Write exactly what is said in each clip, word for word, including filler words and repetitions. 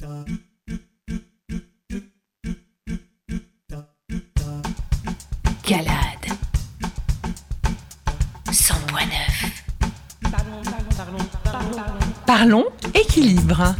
Calade cent neuf. Parlons, parlons, parlons, parlons, parlons. Parlons équilibre.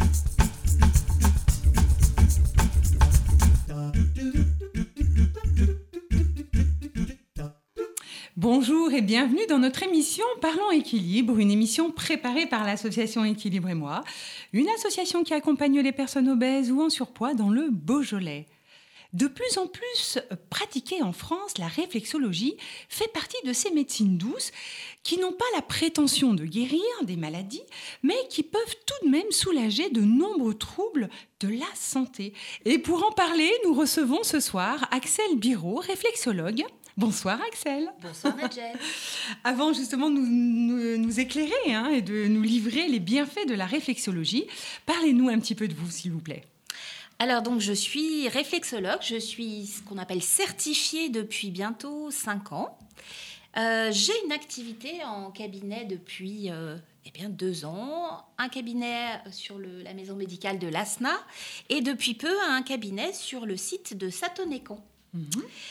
Bonjour et bienvenue dans notre émission Parlons équilibre, une émission préparée par l'association Équilibre et moi, une association qui accompagne les personnes obèses ou en surpoids dans le Beaujolais. De plus en plus pratiquée en France, la réflexologie fait partie de ces médecines douces qui n'ont pas la prétention de guérir des maladies, mais qui peuvent tout de même soulager de nombreux troubles de la santé. Et pour en parler, nous recevons ce soir Axel Biraud, réflexologue. Bonsoir Axel. Bonsoir Nadjet. Avant justement de nous, nous, nous éclairer hein, et de nous livrer les bienfaits de la réflexologie, parlez-nous un petit peu de vous s'il vous plaît. Alors donc je suis réflexologue, je suis ce qu'on appelle certifiée depuis bientôt cinq ans. Euh, j'ai une activité en cabinet depuis euh, eh bien deux ans, un cabinet sur le, la maison médicale de l'A S N A et depuis peu un cabinet sur le site de Satonécan. Mmh.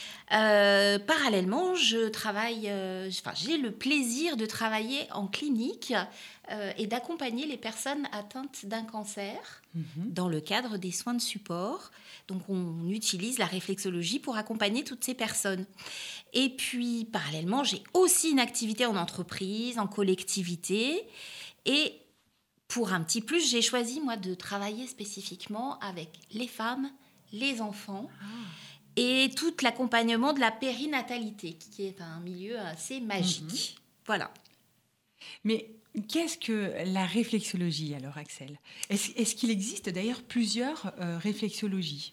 Euh, parallèlement, je travaille, euh, enfin, j'ai le plaisir de travailler en clinique euh, et d'accompagner les personnes atteintes d'un cancer mmh. dans le cadre des soins de support. Donc, on utilise la réflexologie pour accompagner toutes ces personnes. Et puis, parallèlement, j'ai aussi une activité en entreprise, en collectivité. Et pour un petit plus, j'ai choisi, moi, de travailler spécifiquement avec les femmes, les enfants. Ah. Et tout l'accompagnement de la périnatalité, qui est un milieu assez magique. Mmh. Voilà. Mais qu'est-ce que la réflexologie, alors, Axel ? Est-ce, est-ce qu'il existe d'ailleurs plusieurs euh, réflexologies ?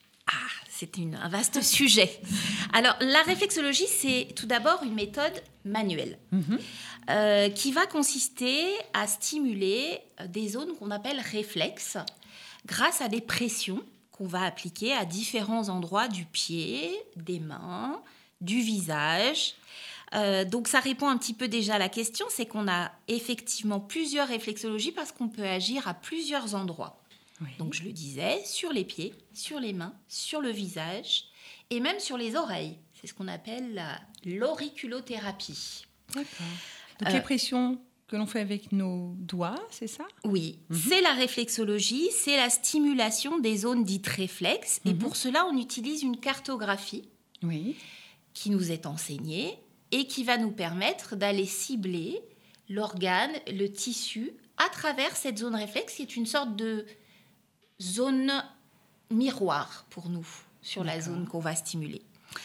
Ah, c'est une, un vaste sujet. Alors, la réflexologie, c'est tout d'abord une méthode manuelle mmh. euh, qui va consister à stimuler des zones qu'on appelle réflexes grâce à des pressions qu'on va appliquer à différents endroits du pied, des mains, du visage. Euh, donc, ça répond un petit peu déjà à la question, c'est qu'on a effectivement plusieurs réflexologies parce qu'on peut agir à plusieurs endroits. Oui. Donc, je le disais, sur les pieds, sur les mains, sur le visage et même sur les oreilles. C'est ce qu'on appelle la, l'auriculothérapie. D'accord. Donc, euh, les pressions que l'on fait avec nos doigts, c'est ça ? Oui, mmh. c'est la réflexologie, c'est la stimulation des zones dites réflexes. Mmh. Et pour cela, on utilise une cartographie oui. qui nous est enseignée et qui va nous permettre d'aller cibler l'organe, le tissu, à travers cette zone réflexe, qui est une sorte de zone miroir pour nous, sur D'accord. la zone qu'on va stimuler.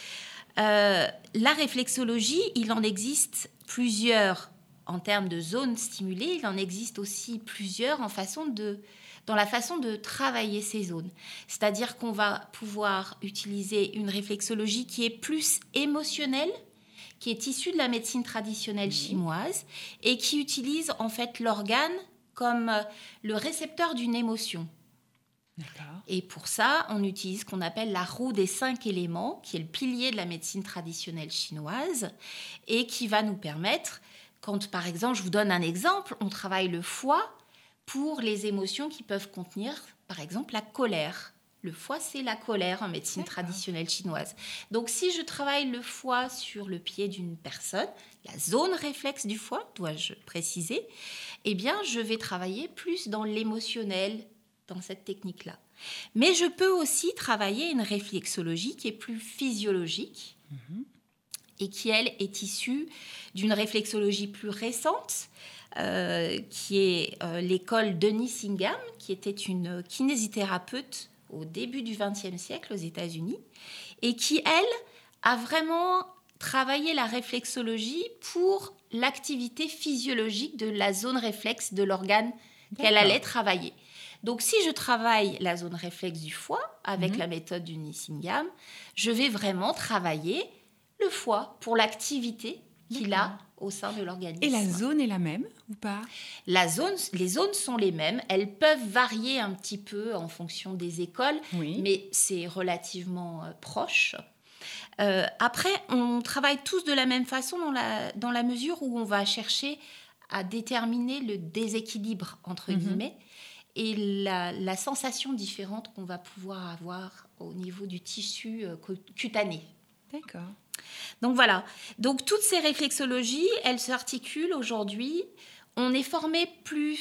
Euh, la réflexologie, il en existe plusieurs. En termes de zones stimulées, il en existe aussi plusieurs en façon de, dans la façon de travailler ces zones. C'est-à-dire qu'on va pouvoir utiliser une réflexologie qui est plus émotionnelle, qui est issue de la médecine traditionnelle chinoise et qui utilise en fait l'organe comme le récepteur d'une émotion. D'accord. Et pour ça, on utilise ce qu'on appelle la roue des cinq éléments, qui est le pilier de la médecine traditionnelle chinoise et qui va nous permettre... Quand, par exemple, je vous donne un exemple, on travaille le foie pour les émotions qui peuvent contenir, par exemple, la colère. Le foie, c'est la colère en médecine D'accord. traditionnelle chinoise. Donc, si je travaille le foie sur le pied d'une personne, la zone réflexe du foie, dois-je préciser, eh bien, je vais travailler plus dans l'émotionnel, dans cette technique-là. Mais je peux aussi travailler une réflexologie qui est plus physiologique, mmh. et qui, elle, est issue d'une réflexologie plus récente, euh, qui est euh, l'école Denis Singham, qui était une kinésithérapeute au début du vingtième siècle aux États-Unis, et qui, elle, a vraiment travaillé la réflexologie pour l'activité physiologique de la zone réflexe de l'organe D'accord. qu'elle allait travailler. Donc, si je travaille la zone réflexe du foie avec mmh. la méthode du Denis Singham, je vais vraiment travailler le foie pour l'activité qu'il D'accord. a au sein de l'organisme. Et la zone est la même ou pas ? La zone, les zones sont les mêmes. Elles peuvent varier un petit peu en fonction des écoles, oui. mais c'est relativement euh, proche. Euh, après, on travaille tous de la même façon dans la, dans la mesure où on va chercher à déterminer le déséquilibre, entre mm-hmm. guillemets, et la, la sensation différente qu'on va pouvoir avoir au niveau du tissu euh, cutané. D'accord. Donc voilà. Donc toutes ces réflexologies, elles s'articulent aujourd'hui. On est formé plus...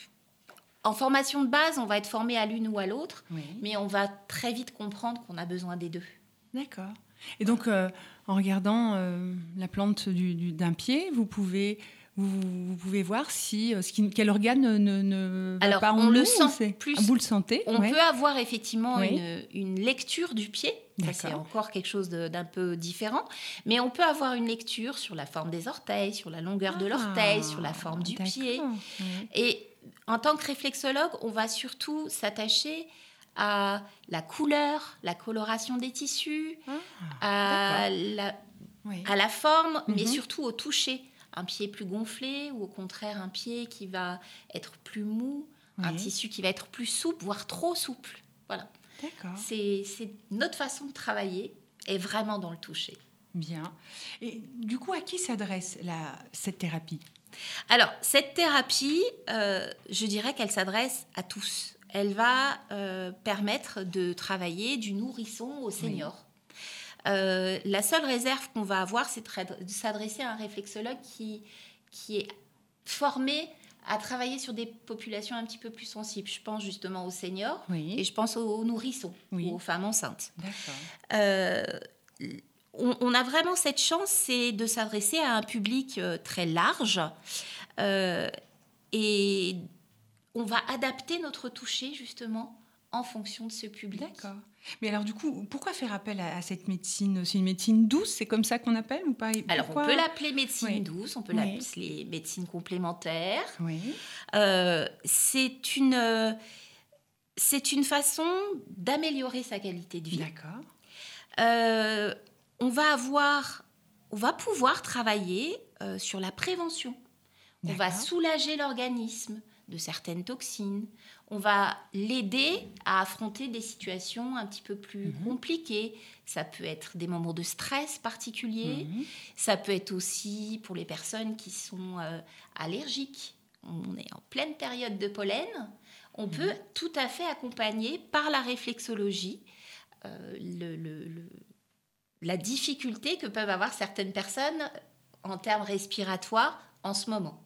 En formation de base, on va être formé à l'une ou à l'autre, oui. mais on va très vite comprendre qu'on a besoin des deux. D'accord. Et donc, euh, en regardant euh, la plante du, du, d'un pied, vous pouvez... Vous, vous pouvez voir si ce qui, quel organe ne, ne va Alors, pas en on nous, le sent plus. Ah, vous le sentez. On ouais. peut avoir effectivement oui. une, une lecture du pied. Ça, c'est encore quelque chose de, d'un peu différent. Mais on peut avoir une lecture sur la forme des orteils, sur la longueur ah, de l'orteil, sur la forme du d'accord. pied. Oui. Et en tant que réflexologue, on va surtout s'attacher à la couleur, la coloration des tissus, ah, à, la, oui. à la forme, mm-hmm. mais surtout au toucher. Un pied plus gonflé ou au contraire un pied qui va être plus mou, oui. un tissu qui va être plus souple, voire trop souple. Voilà. D'accord. C'est, c'est notre façon de travailler est vraiment dans le toucher. Bien. Et du coup, à qui s'adresse la, cette thérapie ? Alors, cette thérapie, euh, je dirais qu'elle s'adresse à tous. Elle va euh, permettre de travailler du nourrisson au senior. Oui. Euh, la seule réserve qu'on va avoir, c'est de s'adresser à un réflexologue qui, qui est formé à travailler sur des populations un petit peu plus sensibles. Je pense justement aux seniors oui. et je pense aux, aux nourrissons, oui. aux femmes enceintes. D'accord. Euh, on, on a vraiment cette chance, c'est de s'adresser à un public euh, très large euh, et on va adapter notre toucher justement en fonction de ce public. D'accord. Mais alors du coup, pourquoi faire appel à, à cette médecine ? C'est une médecine douce, c'est comme ça qu'on appelle ou pas ? Pourquoi ? Alors on peut l'appeler médecine oui. douce, on peut oui. l'appeler médecine complémentaire. Oui. Euh, c'est une, euh, c'est une façon d'améliorer sa qualité de vie. D'accord. Euh, on va avoir, on va pouvoir travailler euh, sur la prévention. D'accord. On va soulager l'organisme de certaines toxines. On va l'aider à affronter des situations un petit peu plus mmh. compliquées. Ça peut être des moments de stress particuliers. Mmh. Ça peut être aussi pour les personnes qui sont euh, allergiques. On est en pleine période de pollen. On mmh. peut tout à fait accompagner par la réflexologie euh, le, le, le, la difficulté que peuvent avoir certaines personnes en termes respiratoires en ce moment.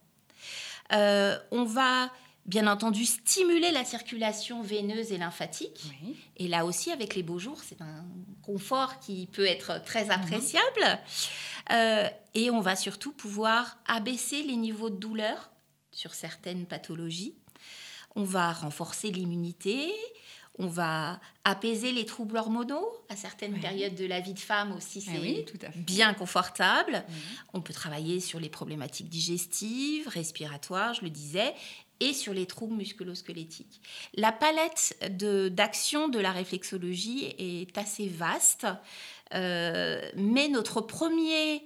Euh, on va bien entendu stimuler la circulation veineuse et lymphatique. Oui. Et là aussi, avec les beaux jours, c'est un confort qui peut être très appréciable. Mmh. Euh, et on va surtout pouvoir abaisser les niveaux de douleur sur certaines pathologies. On va renforcer l'immunité. On va apaiser les troubles hormonaux. À certaines oui. périodes de la vie de femme aussi, c'est oui, bien confortable. Oui. On peut travailler sur les problématiques digestives, respiratoires, je le disais, et sur les troubles musculo-squelettiques. La palette de, d'action de la réflexologie est assez vaste, euh, mais notre premier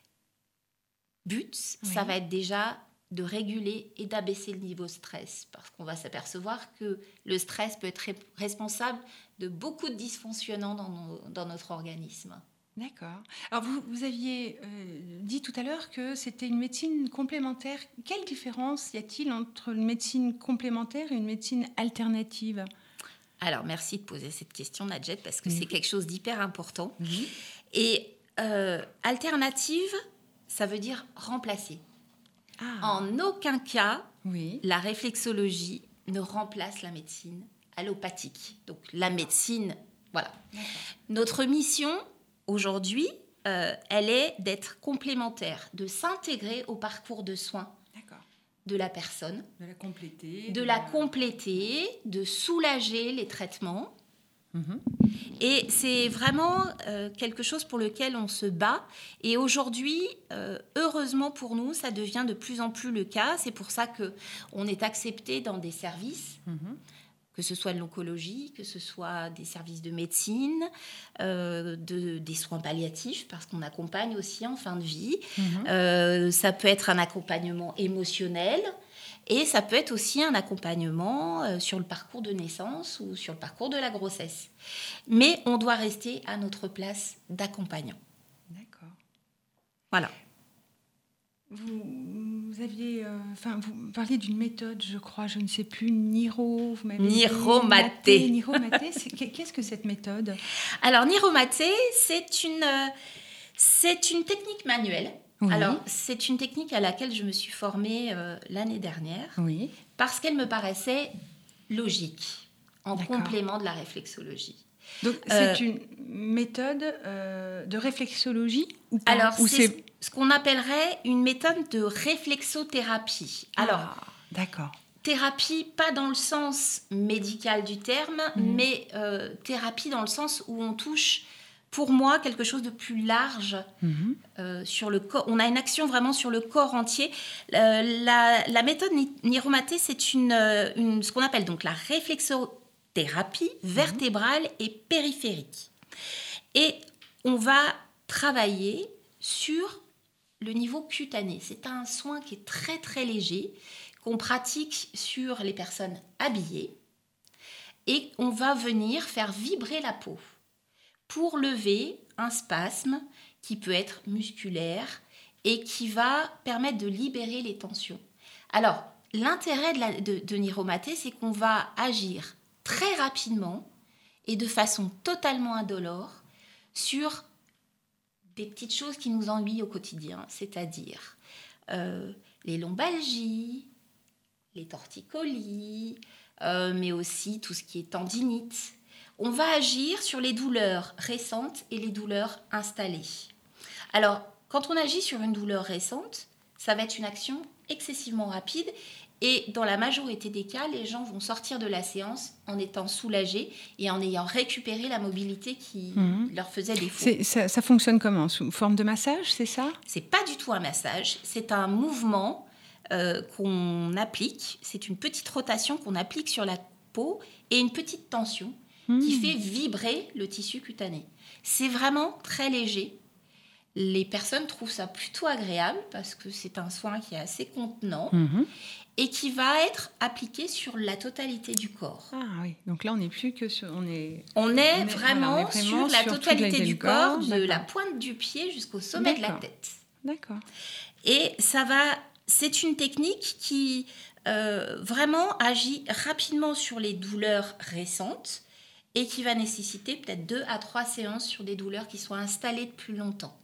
but, oui. ça va être déjà de réguler et d'abaisser le niveau de stress, parce qu'on va s'apercevoir que le stress peut être ré- responsable de beaucoup de dysfonctionnements dans, nos, dans notre organisme. D'accord. Alors, vous, vous aviez euh, dit tout à l'heure que c'était une médecine complémentaire. Quelle différence y a-t-il entre une médecine complémentaire et une médecine alternative ? Alors, merci de poser cette question, Nadjet, parce que oui. c'est quelque chose d'hyper important. Oui. Et euh, alternative, ça veut dire remplacer. Ah. En aucun cas, oui. la réflexologie ne remplace la médecine allopathique. Donc, la médecine, voilà. D'accord. Notre mission, aujourd'hui, euh, elle est d'être complémentaire, de s'intégrer au parcours de soins D'accord. de la personne. De la compléter. De, de la, la compléter, de soulager les traitements. Mmh. Et c'est vraiment euh, quelque chose pour lequel on se bat. Et aujourd'hui, euh, heureusement pour nous, ça devient de plus en plus le cas. C'est pour ça qu'on est accepté dans des services, mmh. que ce soit de l'oncologie, que ce soit des services de médecine, euh, de, des soins palliatifs, parce qu'on accompagne aussi en fin de vie. Mmh. Euh, ça peut être un accompagnement émotionnel. Et ça peut être aussi un accompagnement euh, sur le parcours de naissance ou sur le parcours de la grossesse. Mais on doit rester à notre place d'accompagnant. D'accord. Voilà. Vous, vous aviez, euh, enfin, vous parliez d'une méthode, je crois, je ne sais plus, Niro, vous m'avez Niromaté. dit, Niromaté, c'est, qu'est-ce que cette méthode? Alors, Niromaté, c'est une, euh, c'est une technique manuelle. Oui. Alors, c'est une technique à laquelle je me suis formée euh, l'année dernière, oui. parce qu'elle me paraissait logique, en D'accord. complément de la réflexologie. Donc, euh, c'est une méthode euh, de réflexologie ou pas? Alors, ou c'est, c'est ce qu'on appellerait une méthode de réflexothérapie. Alors, ah, d'accord. Thérapie, pas dans le sens médical du terme, mmh. mais euh, thérapie dans le sens où on touche, pour moi, quelque chose de plus large mmh. euh, sur le corps. On a une action vraiment sur le corps entier. Euh, la, la méthode Niromaté, c'est une, une, ce qu'on appelle donc la réflexothérapie vertébrale mmh. et périphérique. Et on va travailler sur le niveau cutané. C'est un soin qui est très très léger, qu'on pratique sur les personnes habillées, et on va venir faire vibrer la peau pour lever un spasme qui peut être musculaire et qui va permettre de libérer les tensions. Alors, l'intérêt de, la, de, de Niromaté, c'est qu'on va agir très rapidement et de façon totalement indolore sur des petites choses qui nous ennuient au quotidien, c'est-à-dire euh, les lombalgies, les torticolis, euh, mais aussi tout ce qui est tendinite. On va agir sur les douleurs récentes et les douleurs installées. Alors, quand on agit sur une douleur récente, ça va être une action excessivement rapide et dans la majorité des cas, les gens vont sortir de la séance en étant soulagés et en ayant récupéré la mobilité qui mmh. leur faisait défaut. C'est, ça, ça fonctionne comment? Sous forme de massage, c'est ça? C'est pas du tout un massage, c'est un mouvement euh, qu'on applique. C'est une petite rotation qu'on applique sur la peau et une petite tension mmh. qui fait vibrer le tissu cutané. C'est vraiment très léger. Les personnes trouvent ça plutôt agréable parce que c'est un soin qui est assez contenant. Mmh. Et qui va être appliqué sur la totalité du corps. Ah oui, donc là on n'est plus que sur... On est, on est, on est, vraiment, voilà, on est vraiment sur la sur totalité du corps, corps de la pointe du pied jusqu'au sommet D'accord. de la tête. D'accord. Et ça va... C'est une technique qui euh, vraiment agit rapidement sur les douleurs récentes et qui va nécessiter peut-être deux à trois séances sur des douleurs qui sont installées depuis longtemps.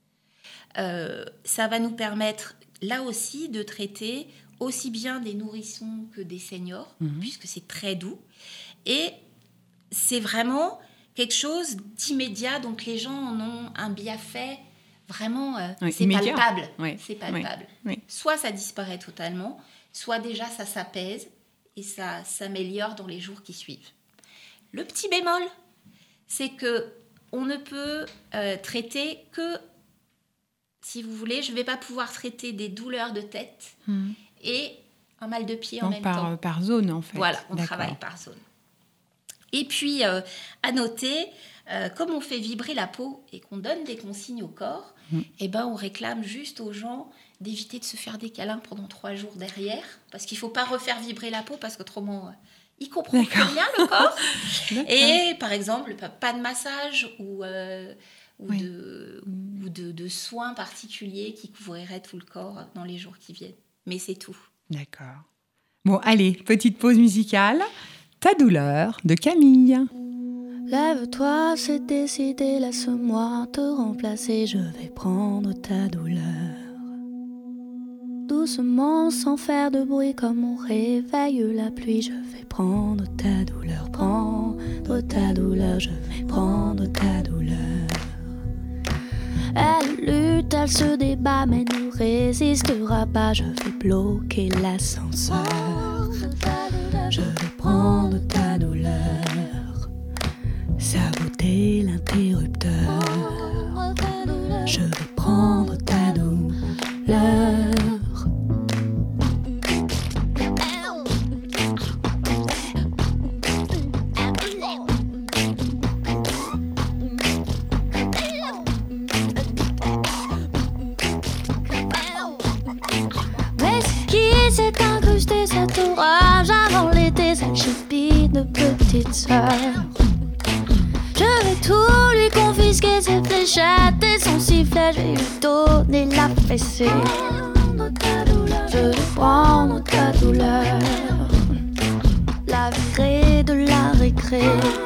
Euh, ça va nous permettre, là aussi, de traiter aussi bien des nourrissons que des seniors, mmh. puisque c'est très doux. Et c'est vraiment quelque chose d'immédiat, donc les gens en ont un bienfait vraiment, euh, oui, c'est immédiat. palpable. Oui. C'est palpable. Oui. Oui. Soit ça disparaît totalement, soit déjà ça s'apaise et ça s'améliore dans les jours qui suivent. Le petit bémol, c'est qu'on ne peut euh, traiter que, si vous voulez, je ne vais pas pouvoir traiter des douleurs de tête, mmh. et un mal de pied Donc en même par, temps. par zone, en fait. Voilà, on D'accord. travaille par zone. Et puis, euh, à noter, euh, comme on fait vibrer la peau et qu'on donne des consignes au corps, mmh. eh ben, on réclame juste aux gens d'éviter de se faire des câlins pendant trois jours derrière, parce qu'il ne faut pas refaire vibrer la peau, parce qu'autrement, euh, il comprend plus rien, le corps. Et par exemple, pas de massage ou... Euh, ou, oui. de, ou de, de soins particuliers qui couvriraient tout le corps dans les jours qui viennent. Mais c'est tout. D'accord. Bon, allez, petite pause musicale. Ta douleur, de Camille. Lève-toi, c'est décidé, laisse-moi te remplacer. Je vais prendre ta douleur. Doucement, sans faire de bruit, comme on réveille la pluie. Je vais prendre ta douleur, prendre ta douleur. Je vais prendre ta douleur. Elle lutte, elle se débat, mais ne résistera pas. Je vais bloquer l'ascenseur. Je vais prendre ta douleur, saboter l'interrupteur. Je vais prendre ta douleur. C'est incrusté cet orage avant l'été, cette chépine de petite sœur. Je vais tout lui confisquer, ses fléchettes et son sifflet. Je vais lui donner la fessée. Je vais prendre ta douleur, la virée de la récré.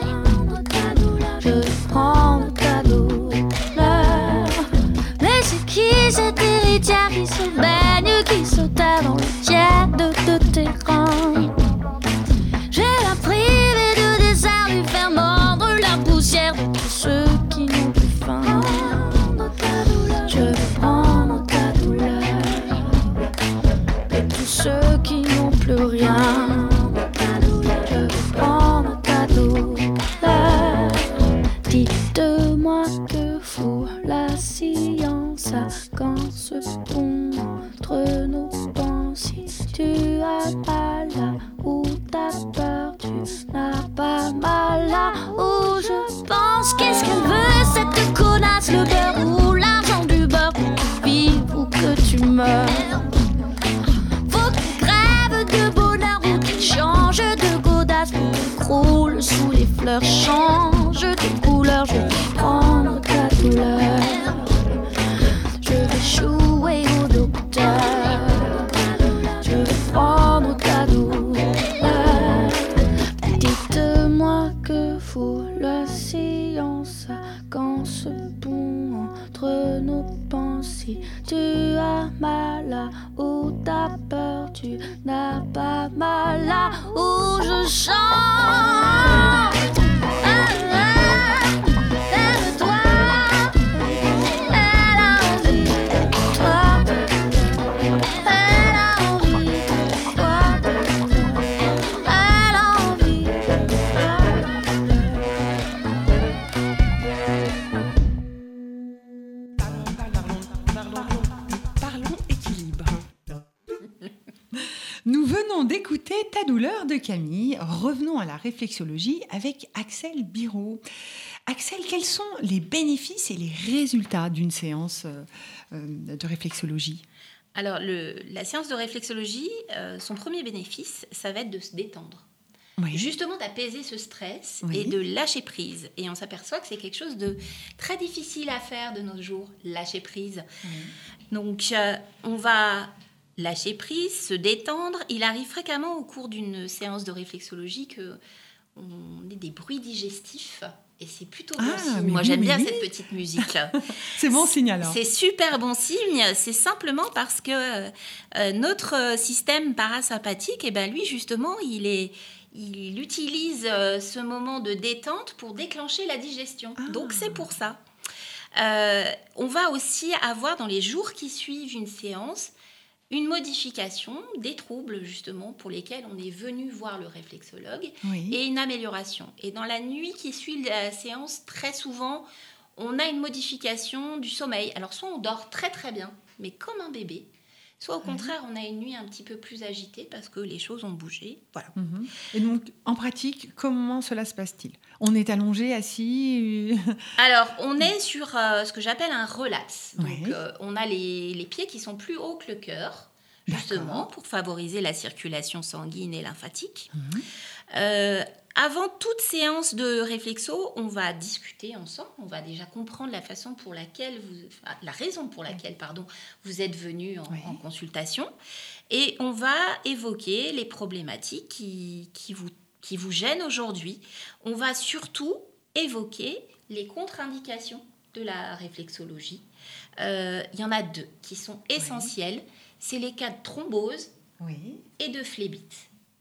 Je vais prendre ta douleur. Mais c'est qui cette héritière qui se baigne, qui se tait dans le tiède de tes reins? Je vais la priver de dessert, lui faire mordre la poussière de tous ceux qui n'ont plus faim. Je vais prendre ta douleur de tous ceux qui n'ont plus rien. Je vais prendre ta douleur. Dites-moi que fout la science quand se pond entre nos pensées. Tu as mal là où t'as peur, tu n'as pas mal là où je pense. Qu'est-ce qu'elle veut cette connasse, le beurre ou l'argent du beurre, pour que tu vives ou que tu meurs? Faut qu'il crève de bonheur ou qu'il change de godasse, pour qu'il croule sous les fleurs, change de couleur. Je vais prendre ta douleur, je vais jouer au docteur. Je vais prendre ta douleur. Dites-moi que fout la science quand se pond entre nos pensées. Tu as mal là où t'as peur, tu n'as pas mal là où je chante. Ah, ah, lève-toi, elle a envie de toi, elle a envie de toi, elle a envie de Parlons équilibre. Nous venons d'écouter Ta douleur de Camille. Revenons à la réflexologie avec Axel Biraud. Axel, quels sont les bénéfices et les résultats d'une séance euh, de réflexologie ? Alors, le, la séance de réflexologie, euh, son premier bénéfice, ça va être de se détendre. Oui. Justement d'apaiser ce stress Oui. et de lâcher prise. Et on s'aperçoit que c'est quelque chose de très difficile à faire de nos jours, lâcher prise. Oui. Donc, euh, on va lâcher prise, se détendre. Il arrive fréquemment au cours d'une séance de réflexologie qu'on ait des bruits digestifs. Et c'est plutôt bon Ah, signe. oui, Moi, oui, j'aime oui, bien oui. cette petite musique. C'est bon signe alors. C'est super bon signe. C'est simplement parce que euh, notre système parasympathique, eh ben, lui, justement, il, est, il utilise euh, ce moment de détente pour déclencher la digestion. Ah. Donc, c'est pour ça. Euh, on va aussi avoir, dans les jours qui suivent une séance, une modification des troubles, justement, pour lesquels on est venu voir le réflexologue, Oui. et une amélioration. Et dans la nuit qui suit la séance, très souvent, on a une modification du sommeil. Alors, soit on dort très très bien, mais comme un bébé, soit au contraire, on a une nuit un petit peu plus agitée parce que les choses ont bougé. Voilà. Mhm. Et donc, en pratique, comment cela se passe-t-il ? On est allongé, assis euh, Alors, on est sur euh, ce que j'appelle un relax. Donc, Oui. euh, on a les, les pieds qui sont plus hauts que le cœur, justement, D'accord. pour favoriser la circulation sanguine et lymphatique. Mhm. Euh, avant toute séance de réflexo, on va discuter ensemble. On va déjà comprendre la façon pour laquelle vous, enfin, la raison pour laquelle, pardon, vous êtes venu en, Oui. en consultation, et on va évoquer les problématiques qui, qui vous qui vous gênent aujourd'hui. On va surtout évoquer les contre-indications de la réflexologie. Euh, il y en a deux qui sont essentielles. Oui. C'est les cas de thrombose Oui. et de phlébite.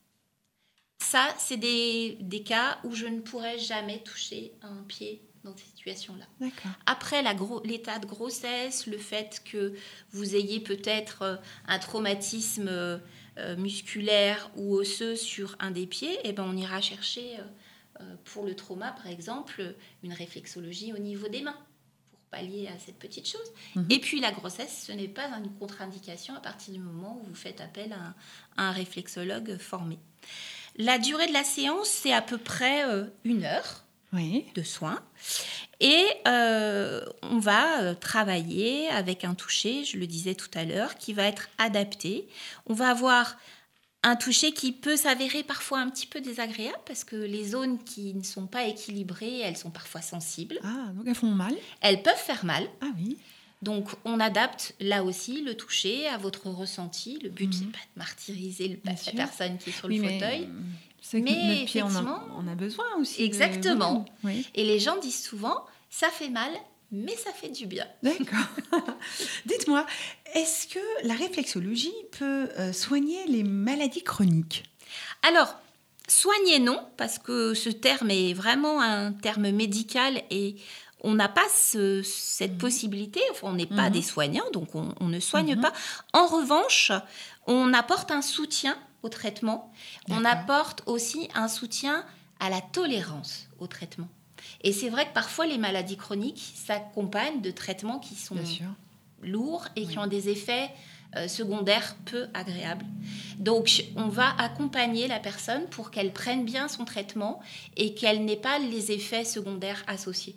Ça, c'est des, des cas où je ne pourrais jamais toucher un pied dans ces situations-là. D'accord. Après la gro- l'état de grossesse, le fait que vous ayez peut-être euh, un traumatisme euh, musculaire ou osseux sur un des pieds, eh ben on ira chercher, euh, pour le trauma par exemple, une réflexologie au niveau des mains, pour pallier à cette petite chose. Mm-hmm. Et puis la grossesse, ce n'est pas une contre-indication à partir du moment où vous faites appel à un, à un réflexologue formé. La durée de la séance, c'est à peu près euh, une heure Oui. de soins. Et euh, on va euh, travailler avec un toucher, je le disais tout à l'heure, qui va être adapté. On va avoir un toucher qui peut s'avérer parfois un petit peu désagréable parce que les zones qui ne sont pas équilibrées, elles sont parfois sensibles. Ah, donc elles font mal. Elles peuvent faire mal. Ah oui. Donc, on adapte là aussi le toucher à votre ressenti. Le but, mmh. c'est pas de martyriser le, la sûr. personne qui est sur oui, le fauteuil. Mais, c'est mais que notre pied, on a, on a besoin aussi. Exactement. De... Oui. Et les gens disent souvent, ça fait mal, mais ça fait du bien. D'accord. Dites-moi, est-ce que la réflexologie peut euh, soigner les maladies chroniques ? Alors, soigner non, parce que ce terme est vraiment un terme médical et on n'a pas ce, cette mmh. possibilité. Enfin, on n'est pas mmh. des soignants, donc on, on ne soigne mmh. pas. En revanche, on apporte un soutien au traitement. D'accord. On apporte aussi un soutien à la tolérance au traitement. Et c'est vrai que parfois, les maladies chroniques s'accompagnent de traitements qui sont lourds et oui. qui ont des effets euh, secondaires peu agréables. Donc, on va accompagner la personne pour qu'elle prenne bien son traitement et qu'elle n'ait pas les effets secondaires associés.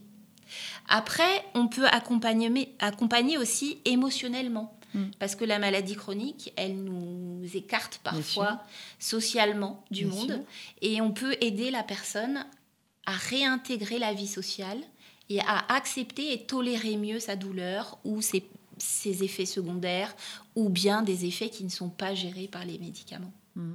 Après, on peut accompagner, accompagner aussi émotionnellement. Mmh. Parce que la maladie chronique, elle nous écarte parfois socialement du Bien monde. Sûr. Et on peut aider la personne à réintégrer la vie sociale et à accepter et tolérer mieux sa douleur ou ses, ses effets secondaires ou bien des effets qui ne sont pas gérés par les médicaments. Mmh.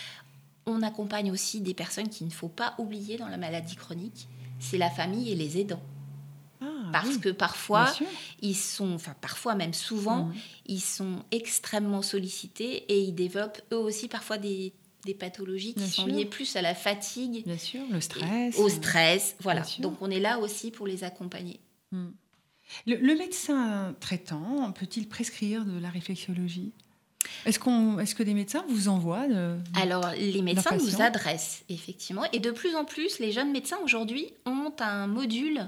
On accompagne aussi des personnes qu'il ne faut pas oublier dans la maladie chronique, c'est la famille et les aidants. Ah, Parce oui. que parfois, ils sont, enfin parfois même souvent, mmh. ils sont extrêmement sollicités et ils développent eux aussi parfois des des pathologies qui Bien sont sûr. liées plus à la fatigue. Bien sûr, le stress. Au stress, voilà. Donc, on est là aussi pour les accompagner. Hmm. Le, le médecin traitant peut-il prescrire de la réflexologie ? Est-ce, qu'on, est-ce que des médecins vous envoient de, Alors, les médecins nous adressent, effectivement. Et de plus en plus, les jeunes médecins, aujourd'hui, ont un module...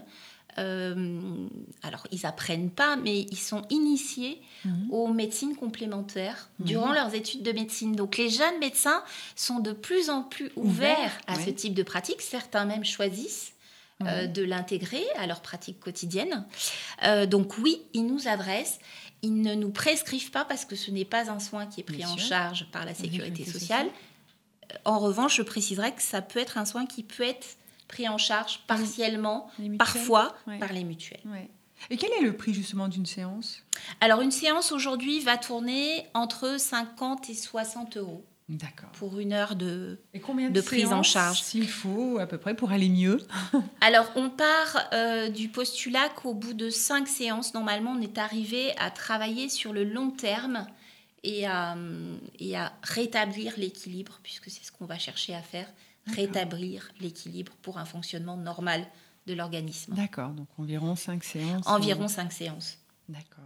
Euh, alors, ils n'apprennent pas, mais ils sont initiés mmh. aux médecines complémentaires mmh. durant leurs études de médecine. Donc, les jeunes médecins sont de plus en plus ouverts Ouvert, à oui. ce type de pratique. Certains même choisissent mmh. euh, de l'intégrer à leur pratique quotidienne. Euh, donc, oui, ils nous adressent. Ils ne nous prescrivent pas parce que ce n'est pas un soin qui est pris Bien en sûr. charge par la sécurité sociale. sociale. En revanche, je préciserai que ça peut être un soin qui peut être pris en charge partiellement, parfois ouais. par les mutuelles. Ouais. Et quel est le prix justement d'une séance ? Alors une séance aujourd'hui va tourner entre cinquante et soixante euros. D'accord. Pour une heure de, et combien de, de prise en charge. S'il faut à peu près pour aller mieux. Alors on part euh, du postulat qu'au bout de cinq séances, normalement on est arrivé à travailler sur le long terme et à, et à rétablir l'équilibre, puisque c'est ce qu'on va chercher à faire. D'accord. Rétablir l'équilibre pour un fonctionnement normal de l'organisme. D'accord, donc environ cinq séances. Environ cinq séances. D'accord.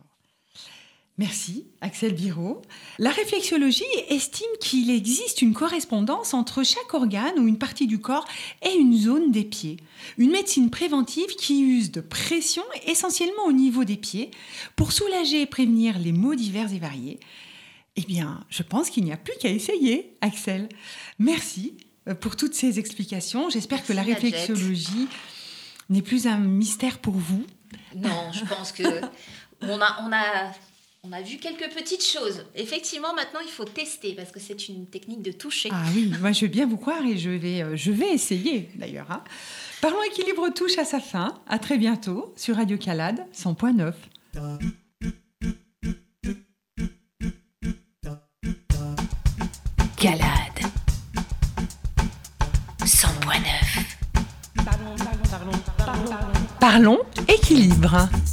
Merci, Axelle Biraud. La réflexologie estime qu'il existe une correspondance entre chaque organe ou une partie du corps et une zone des pieds. Une médecine préventive qui use de pression essentiellement au niveau des pieds pour soulager et prévenir les maux divers et variés. Eh bien, je pense qu'il n'y a plus qu'à essayer, Axelle. Merci pour toutes ces explications. J'espère Merci que la réflexologie n'est plus un mystère pour vous. Non, je pense que on a, on a, on a vu quelques petites choses. Effectivement, maintenant, il faut tester parce que c'est une technique de toucher. Ah oui, moi, je veux bien vous croire et je vais, je vais essayer d'ailleurs. Hein. Parlons Équilibre touche à sa fin. À très bientôt sur Radio Calade cent point neuf. Calade cent point neuf. Parlons équilibre.